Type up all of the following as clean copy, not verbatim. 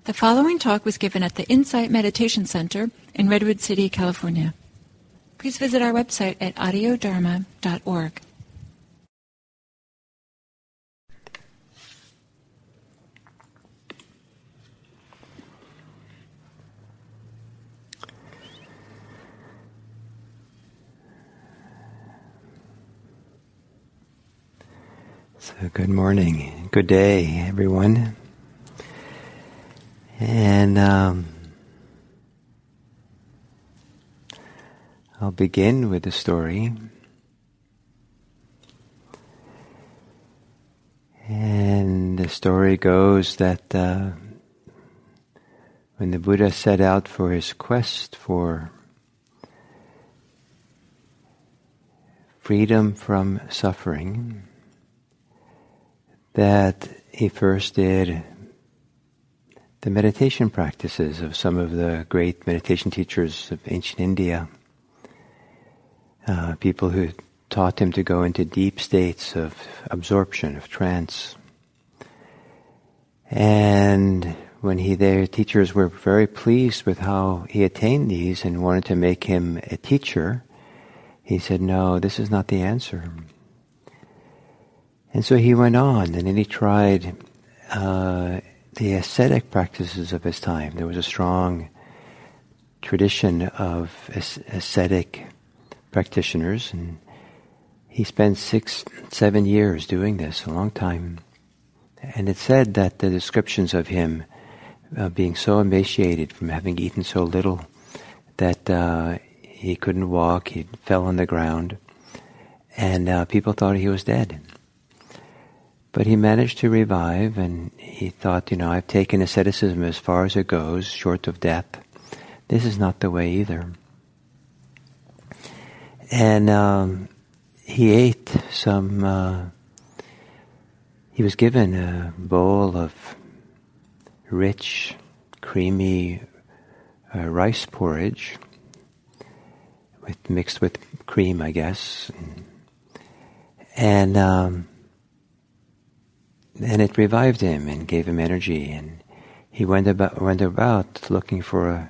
The following talk was given at the Insight Meditation Center in Redwood City, California. Please visit our website at audiodharma.org. So good morning, good day, everyone. And I'll begin with a story. And the story goes that when the Buddha set out for his quest for freedom from suffering, that he first did the meditation practices of some of the great meditation teachers of ancient India, people who taught him to go into deep states of absorption, of trance. And when their teachers were very pleased with how he attained these and wanted to make him a teacher, he said, "No, this is not the answer." And so he went on, and then he tried the ascetic practices of his time. There was a strong tradition of ascetic practitioners, and he spent 6-7 years doing this, a long time. And it said that the descriptions of him being so emaciated from having eaten so little that he couldn't walk, he fell on the ground, and people thought he was dead. But he managed to revive, and he thought, I've taken asceticism as far as it goes, short of death. This is not the way either. And he ate he was given a bowl of rich, creamy rice porridge, mixed with cream, I guess. And it revived him and gave him energy, and he went about looking for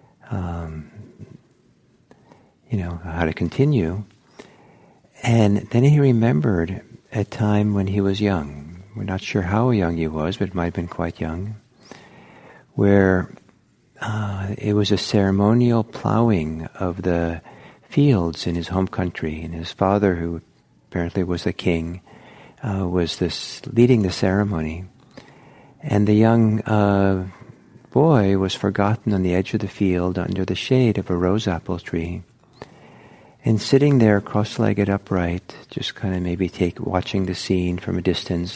how to continue. And then he remembered a time when he was young. We're not sure how young he was, but it might have been quite young, where it was a ceremonial plowing of the fields in his home country, and his father, who apparently was the king, was leading the ceremony, and the young boy was forgotten on the edge of the field under the shade of a rose apple tree, and sitting there cross-legged upright, just kind of maybe watching the scene from a distance.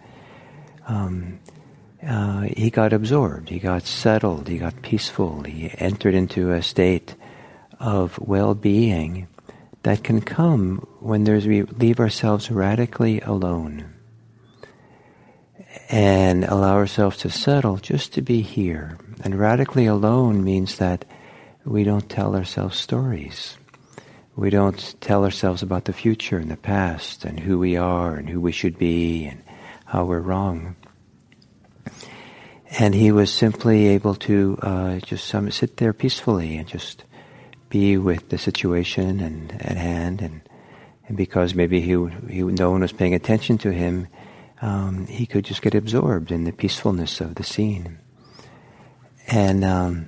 He got absorbed, he got settled, he got peaceful, he entered into a state of well-being that can come when we leave ourselves radically alone and allow ourselves to settle just to be here. And radically alone means that we don't tell ourselves stories. We don't tell ourselves about the future and the past and who we are and who we should be and how we're wrong. And he was simply able to just sit there peacefully and just be with the situation and at hand, and because maybe no one was paying attention to him, he could just get absorbed in the peacefulness of the scene. And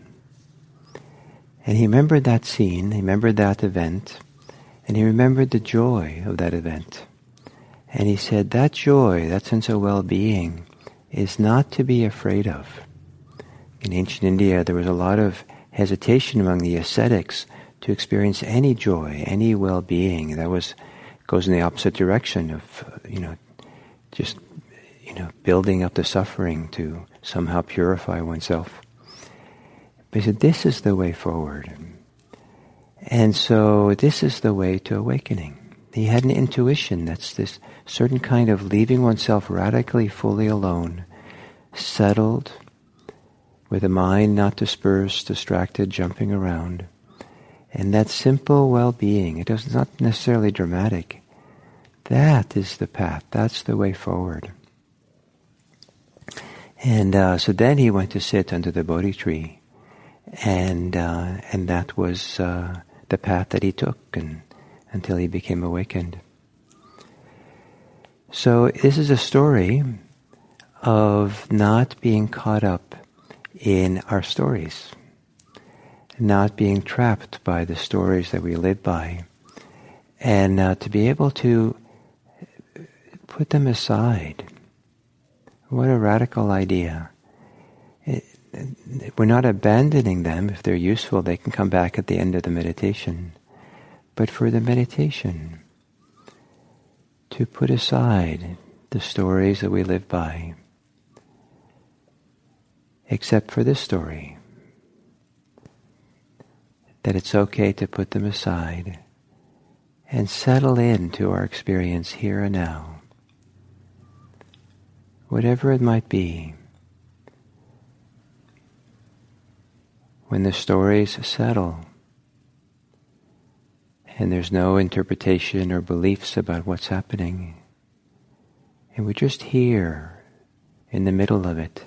he remembered that scene, he remembered that event, and he remembered the joy of that event. And he said, that joy, that sense of well-being, is not to be afraid of. In ancient India, there was a lot of hesitation among the ascetics to experience any joy, any well-being. That goes in the opposite direction of, building up the suffering to somehow purify oneself. But he said, this is the way forward. And so this is the way to awakening. He had an intuition that's this certain kind of leaving oneself radically fully alone, settled, with a mind not dispersed, distracted, jumping around. And that simple well-being, it's not necessarily dramatic. That is the path. That's the way forward. And so then he went to sit under the Bodhi tree, and that was the path that he took, and until he became awakened. So this is a story of not being caught up in our stories, not being trapped by the stories that we live by, and to be able to put them aside. What a radical idea. We're not abandoning them. If they're useful, they can come back at the end of the meditation. But for the meditation, to put aside the stories that we live by, except for this story, that it's okay to put them aside and settle into our experience here and now. Whatever it might be, when the stories settle and there's no interpretation or beliefs about what's happening, and we're just here in the middle of it,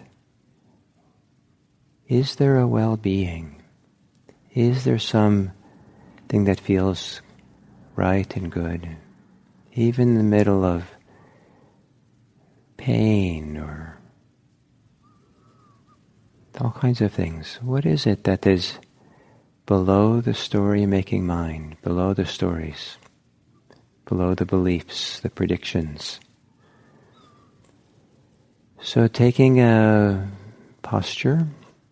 is there a well-being? Is there something that feels right and good, even in the middle of pain or all kinds of things? What is it that is below the story-making mind, below the stories, below the beliefs, the predictions? So taking a posture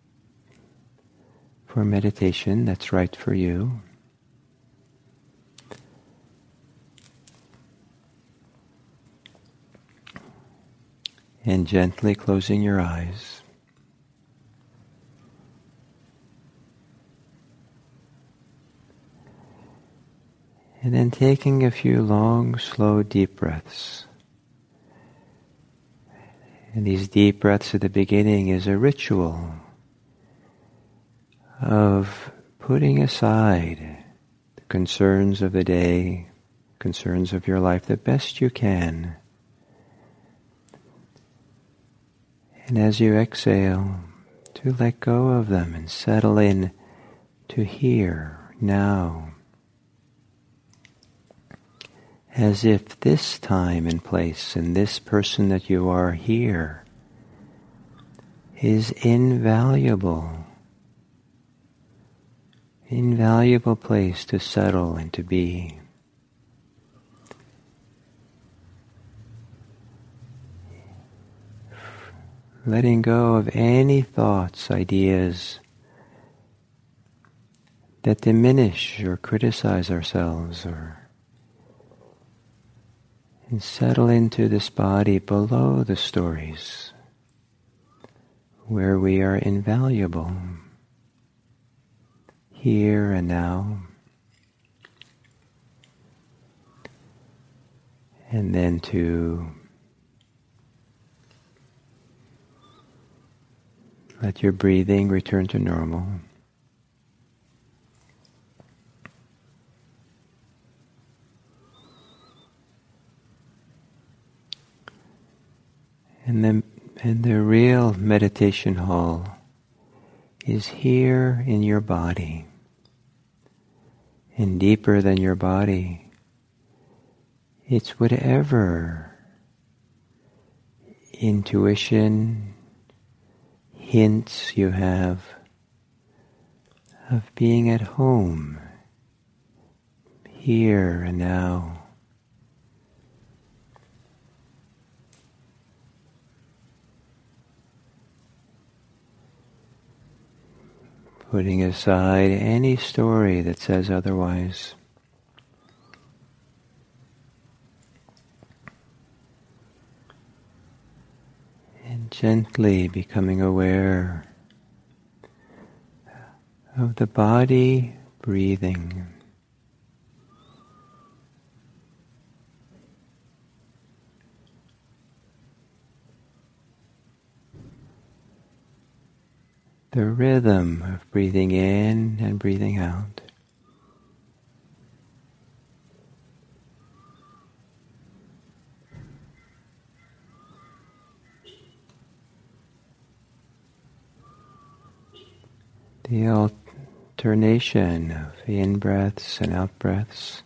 for meditation that's right for you, and gently closing your eyes. And then taking a few long, slow, deep breaths. And these deep breaths at the beginning is a ritual of putting aside the concerns of the day, concerns of your life the best you can. And as you exhale, to let go of them and settle in to here, now. As if this time and place and this person that you are here is invaluable. Invaluable place to settle and to be. Letting go of any thoughts, ideas that diminish or criticize ourselves, and settle into this body below the stories, where we are invaluable, here and now. And then to let your breathing return to normal. And the real meditation hall is here in your body. And deeper than your body, it's whatever intuition, hints you have of being at home, here and now. Putting aside any story that says otherwise. And gently becoming aware of the body breathing. The rhythm of breathing in and breathing out. the alternation of in-breaths and out-breaths.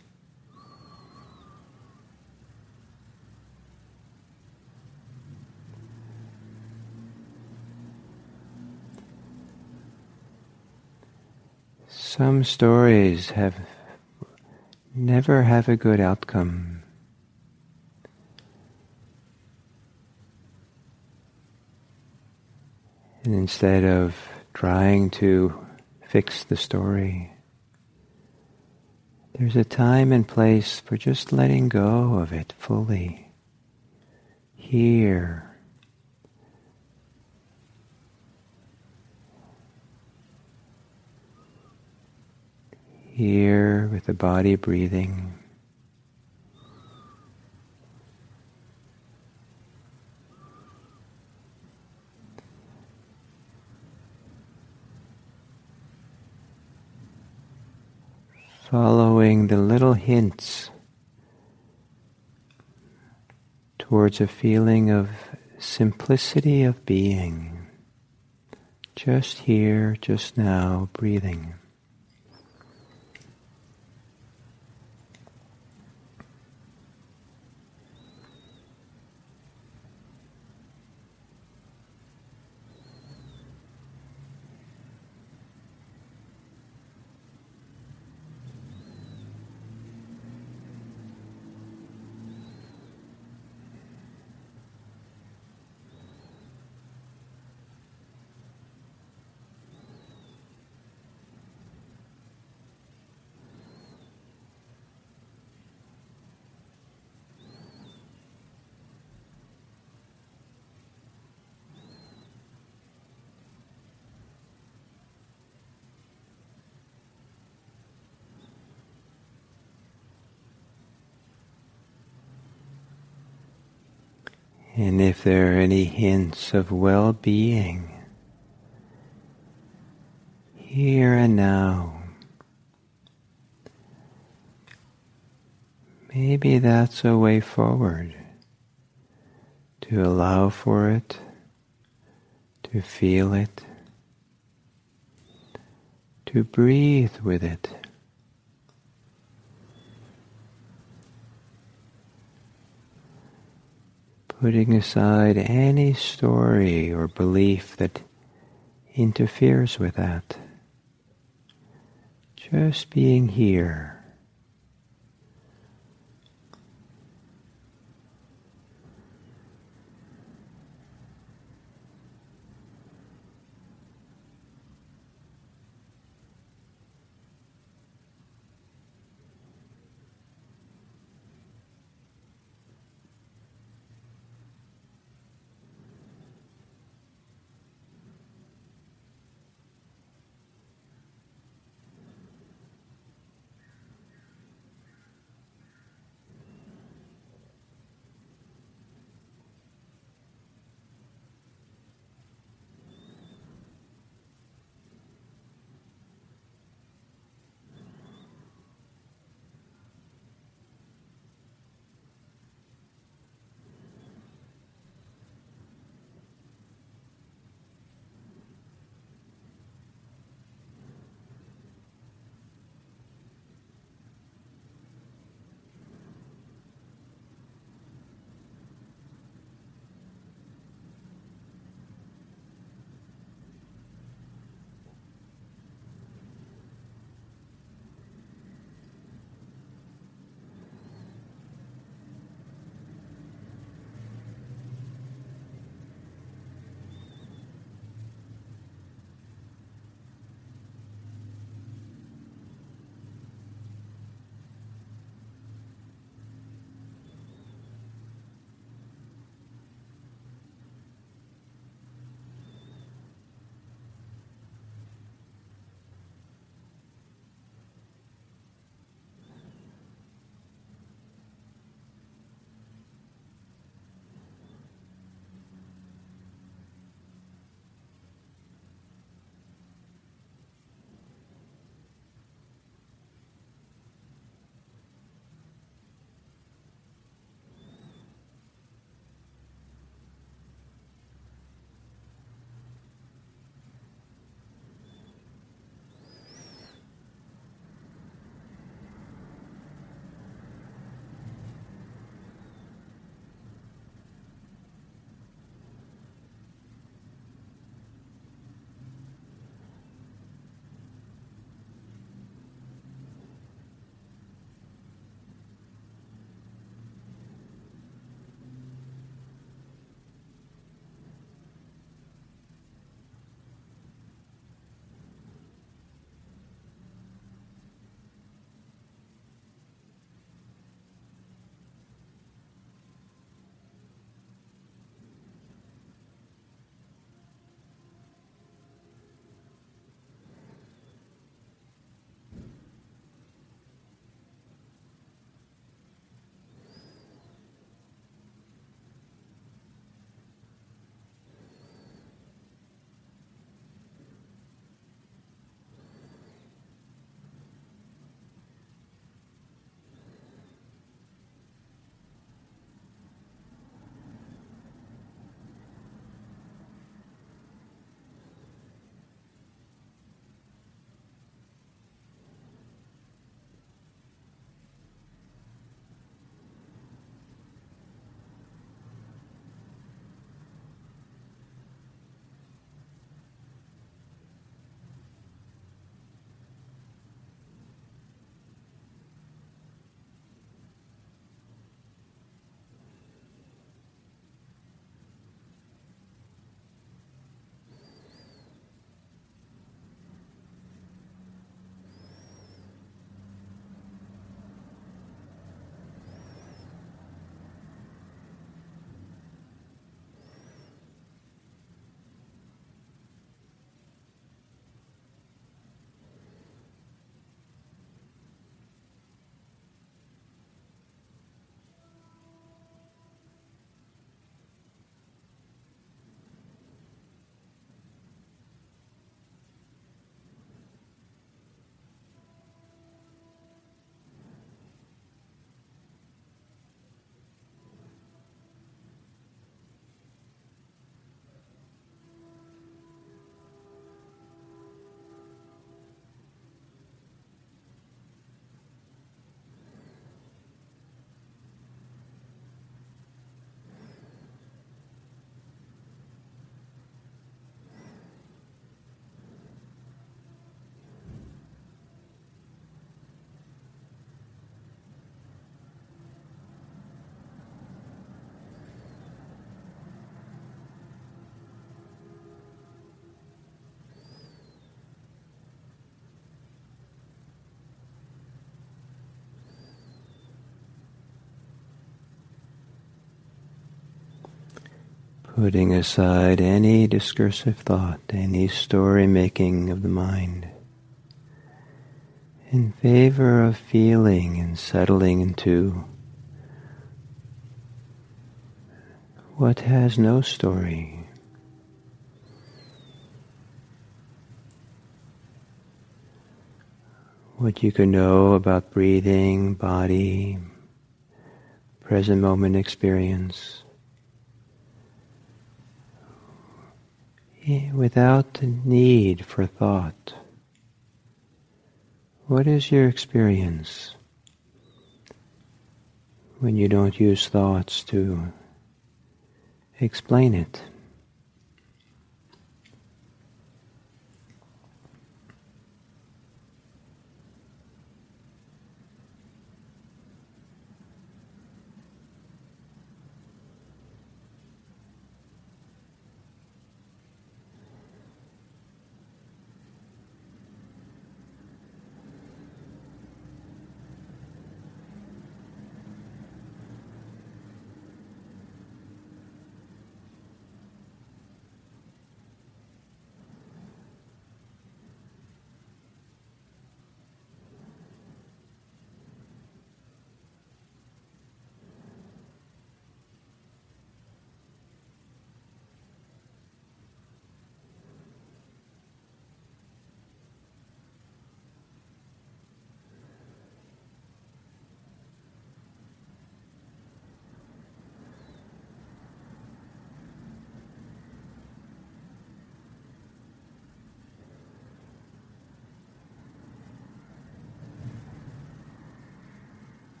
Some stories never have a good outcome. And instead of trying to fix the story, there's a time and place for just letting go of it fully. Here. Here with the body breathing. Following the little hints towards a feeling of simplicity of being. Just here, just now, breathing. And if there are any hints of well-being, here and now, maybe that's a way forward, to allow for it, to feel it, to breathe with it. Putting aside any story or belief that interferes with that. Just being here. Putting aside any discursive thought, any story making of the mind, in favor of feeling and settling into what has no story. What you can know about breathing, body, present moment experience, without the need for thought. What is your experience when you don't use thoughts to explain it?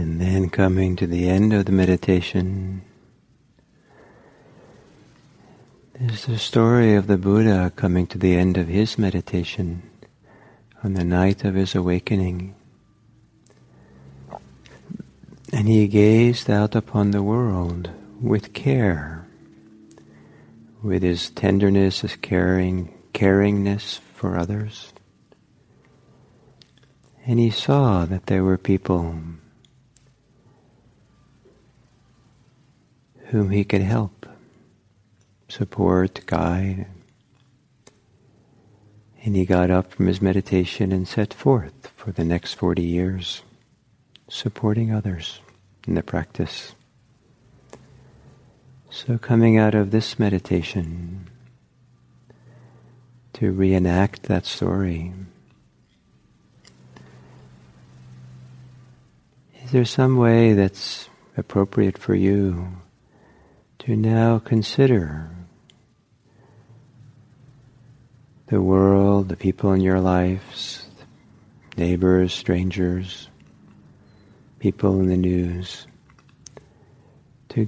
And then coming to the end of the meditation is the story of the Buddha coming to the end of his meditation on the night of his awakening. And he gazed out upon the world with care, with his tenderness, his caringness for others. And he saw that there were people whom he could help, support, guide. And he got up from his meditation and set forth for the next 40 years, supporting others in the practice. So coming out of this meditation, to reenact that story, is there some way that's appropriate for you to now consider the world, the people in your lives, neighbors, strangers, people in the news, to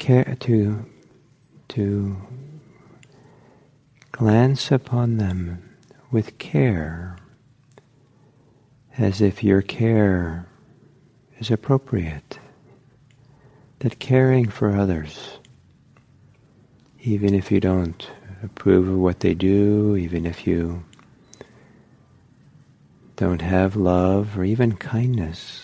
glance upon them with care, as if your care is appropriate, that caring for others, even if you don't approve of what they do, even if you don't have love or even kindness,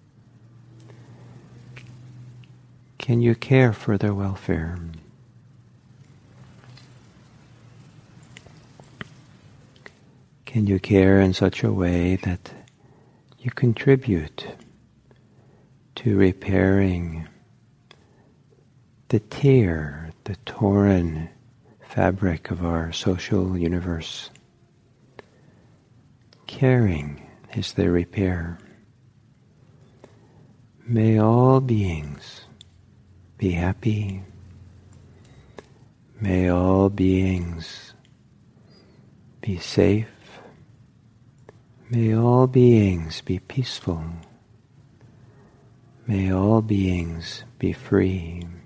can you care for their welfare? Can you care in such a way that you contribute to repairing the tear, the torn fabric of our social universe? Caring is the repair. May all beings be happy. May all beings be safe. May all beings be peaceful. May all beings be free.